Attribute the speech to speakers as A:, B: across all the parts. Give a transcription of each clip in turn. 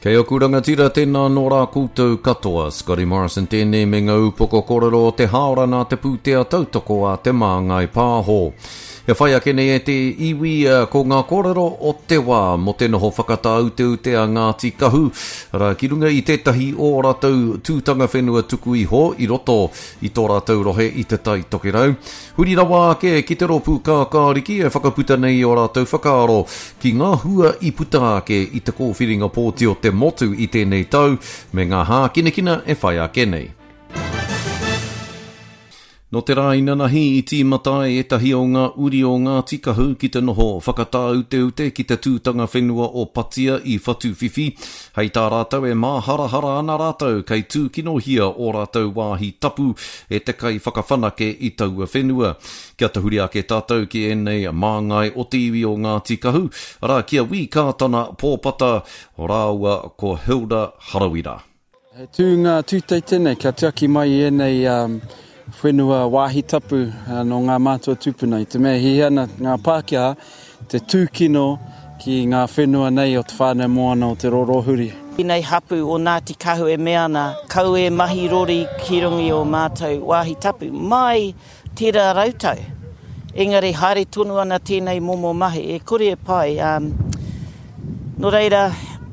A: Kei oku rangatira tēnā nō rā koutou katoa, Scotty Morrison tēnei me ngā upoko korero te haora nā te pūtea tautoko a te māngai pāho. E whai ake nei e te iwi ko ngā kōrero o te wā mo te noho whakatau te a Ngāti Kahu. Ra ki runga i tētahi o rātou tūtanga whenua tuku iho i roto i tō rātou rohe i te tai toke rau. Huri rawa ake ki te ropu kākāriki e whakaputa nei o rātou whakaaro ki ngā hua i puta ake i te kōwhiringa pōti o te motu i tēnei tau me ngā hā kinekina e whai ake nei. No te rā inanahi i tīmatai e tahi o ngā uri o Ngāti Kahu ki te noho whakatau ute ki te tūtanga whenua o Patia i Whatuwhiwhi. Hei tā rātou e māharahara ana rātou kei tūkino hia o rātou wāhi tapu e te kai whakawhanake i taua whenua. Kia te huri ake tātou ki enei māngai o te iwi o Ngāti Kahu. Rā kia wī kātana pōpata o rāua ko Hilda Harawira.
B: He tū ngā tūtei tēnei kia tiaki mai enei whenua wāhi tapu no ngā mātua tupuna. I te mea hi ana ngā Pākehā te tūkino ki ngā whenua nei o te whānau moana o te rorohuri.
C: I nei hapu o Ngāti Kahu e meana, kau e mahi rori ki rungi o mātou wāhi tapu. Mai tērā rautau. Engari haere tonu ana tēnei momo mahi, e kore e pai. No reira,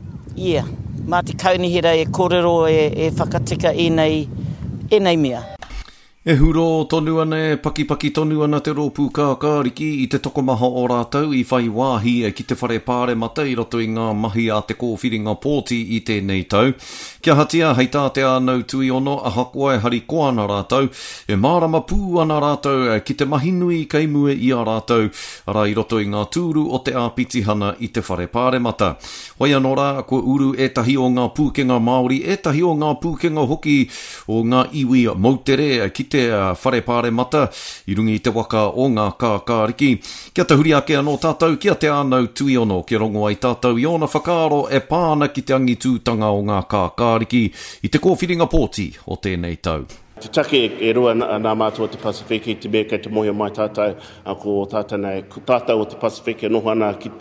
C: mā te kaunihira e kōrero e whakatika e nei mea.
A: E huro tonu ana e paki tonu ana te rōpū kākāriki i te tokomaha o rātou i whai wāhi ki te whare pāre mata i roto i ngā mahi a te kōwhiringa pōti i tēnei tau. Kia hatia hei tā te ānau tui ono a hakua e hari koana rātou, e mārama pū ana rātou ki te mahinui kei mue i a rātou, ara i roto i ngā tūru o te āpitihana i te whare pāre mata. Hoi anō rā, ko uru e tahi o ngā pūkenga Māori, e tahi o ngā pūkenga hoki o ngā iwi mautere ki te whare pāre mata i rungi i te waka o ngā kākāriki. Kia te huri ake anō tātou, kia te ānau tui ono, kia rongo ai tātou i ona whakaaro e pāna ki te angitūtanga o ngā kākāriki i te kōwhiringa pōti o tēnei tau.
D: Te take e rua nā mātua te Pasifiki, te mea kei te mohi mai tātou, ko tātou o te Pasifiki noho ana ki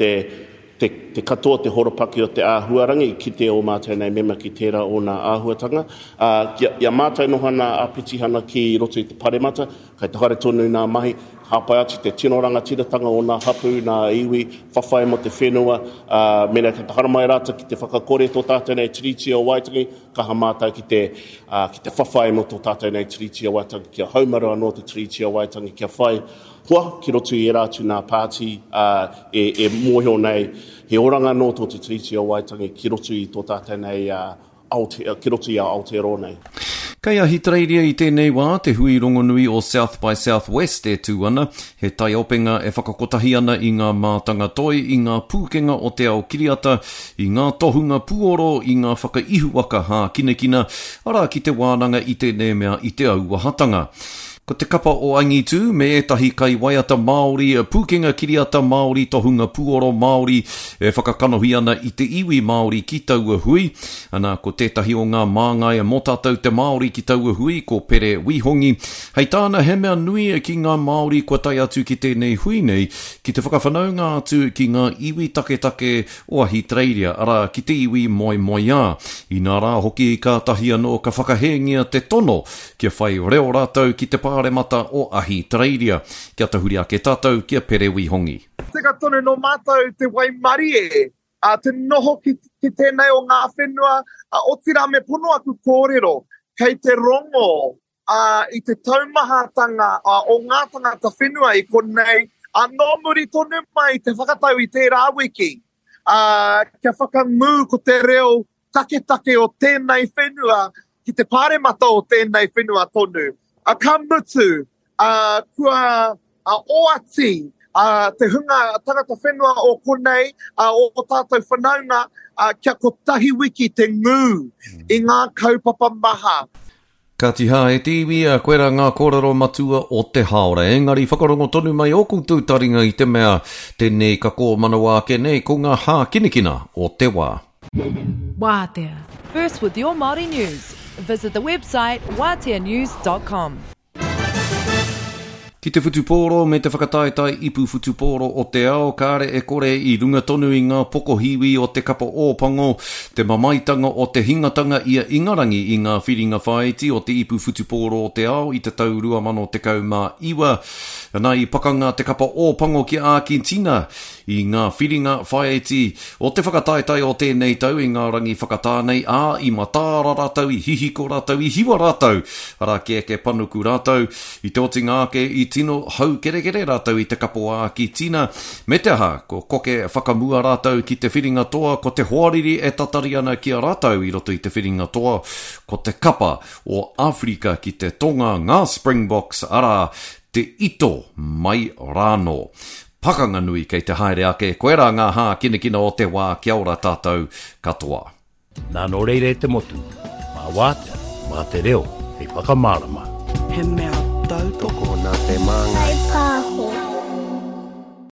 D: te katoa te horopaki o te āhuarangi ki te o mātou nei mema ki tērā o nā āhuatanga. Ia mātou nohana āpitihana ki roto i te paremata, kei te haere tonu nā mahi, hapai ati te tinoranga tiratanga o nā hapu, nā iwi, whawhai mo te whenua, mena kei te haramai rata ki te whakakore tō tātou nei tiriti o Waitangi, kaha mātou ki te whawhai mo tō tātou nei tiriti o Waitangi, kia haumara anō te tiriti o Waitangi, kia whai hua, ki roto i rātu nā pāti e mōhio nei, he oranga no tō te tiriti o Waitangi ki roto i tō tātou nei ki roto i a Aotearoa nei.
A: Kei ahi treiria i tēnei wā, te hui rongonui o South by Southwest e tūana, he tai openga e whakakotahi ana i ngā mātanga toi, i ngā pūkenga o te ao kiriata, i ngā tohunga puoro, i ngā whakaihuaka hā kinekina, ara ki te wānanga i tēnei mea i te auahatanga. Ko te kapa o Angitu, me etahi kai waiata Māori, pūkenga kiriata Māori, tohunga puoro Māori, e whakakanohi ana i te iwi Māori ki taua hui. Ana ko tētahi o ngā māngai mō tātou te Māori ki taua hui, ko Pere Wihongi. Hei tāna he mea nui ki ngā Māori kua tai atu ki tēnei hui nei, ki te whakawhanaunga atu ki ngā iwi take o ahi treiria, ara ki te iwi moi ā. I nā rā hoki i kātahi anō ka whakahengia te tono, kia whai reo rātou ki te pāre mata o ahi treiria. Kia te huri ake tātou, kia Pere Wihongi.
E: Tika tonu no mātou te waimari te noho ki tēnei o ngā whenua, o tira me pono aku kōrero, kei te rongo i te taumahatanga o ngā tangata whenua i konei, nō muri tonu mai te whakatau i tērā wiki, kia whakamū ko te reo take o tēnei whenua, ki te pāremata o tēnei whenua tonu. Ka mutu, kua oati, te hunga tangata whenua o konei, o tātou whanaunga, kia ko tahi wiki te ngū i ngā kaupapa maha.
A: Ka tiha e te iwi a koera ngā kōrero matua o te haora. Engari whakarongo tonu mai o koutou taringa i te mea, tēnei ka kō manawa ake nei ko ngā hā kinekina o te wā.
F: Wātea. First with your Māori news. Visit the website wāteanews.com.
A: Ki te whutupōro me te whakataetai ipu whutupōro o te ao, kāre e kore I runga tonu I ngā pokohiwi o te kapa ōpango, te mamaitanga o te hingatanga ia ingarangi I ngā whiringa whaeti o te ipu whutupōro o te ao I te tau 2019. Nā I pakanga te kapa ōpango ki Argentina I ngā whiringa whaeti o te whakataetai o tēnei tau I ngā rangi whakatānei I matāra rātau, I hihiko rātau, I hiwa rātau, ara ke panuku rātau, I te oti ngāke I tino hau kere rātau I te kapo Argentina. Me te aha, ko koke whakamua rātau ki te whiringa toa, ko te hoariri e tatari ana ki a rātau I roto I te whiringa toa, ko te kapa o Afrika ki te tonga ngā Springboks, ara te ito mai rāno. Pakanga nui kei te haere ake, koera ngā hā kina o te wā, kia ora tātou katoa.
G: Nā no reire te motu, mā wātea, mā te reo, hei whakamārama.
H: He mea tautoko
I: nā te māngai